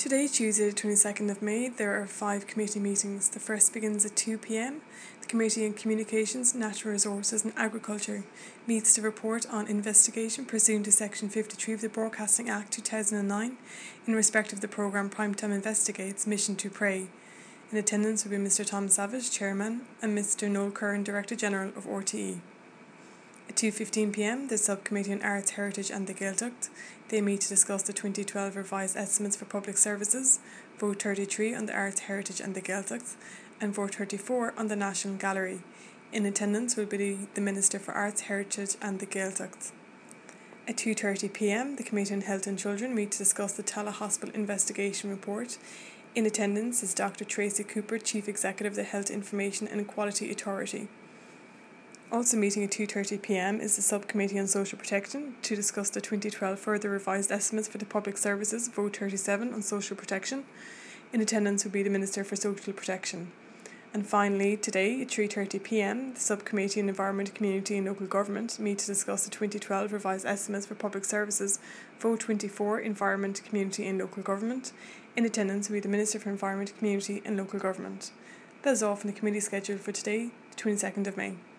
Today, Tuesday, the 22nd of May, there are 5 committee meetings. The first begins at 2 p.m. The Committee on Communications, Natural Resources and Agriculture meets to report on investigation pursuant to Section 53 of the Broadcasting Act 2009 in respect of the programme Primetime Investigates Mission to Prey. In attendance will be Mr Tom Savage, Chairman, and Mr Noel Curran, Director General of RTE. At 2:15 p.m, the Subcommittee on Arts, Heritage and the Gaeltacht. They meet to discuss the 2012 revised estimates for public services, vote 33 on the Arts, Heritage and the Gaeltacht, and vote 34 on the National Gallery. In attendance will be the Minister for Arts, Heritage and the Gaeltacht. At 2:30 p.m, the Committee on Health and Children meet to discuss the Tallaght Hospital investigation report. In attendance is Dr Tracy Cooper, Chief Executive of the Health Information and Equality Authority. Also meeting at 2:30 p.m. is the Subcommittee on Social Protection to discuss the 2012 further revised estimates for the public services, vote 37 on social protection. In attendance will be the Minister for Social Protection. And finally, today at 3:30 p.m, the Subcommittee on Environment, Community and Local Government meet to discuss the 2012 revised estimates for public services, vote 24 Environment, Community and Local Government. In attendance will be the Minister for Environment, Community and Local Government. That is all from the committee schedule for today, the 22nd of May.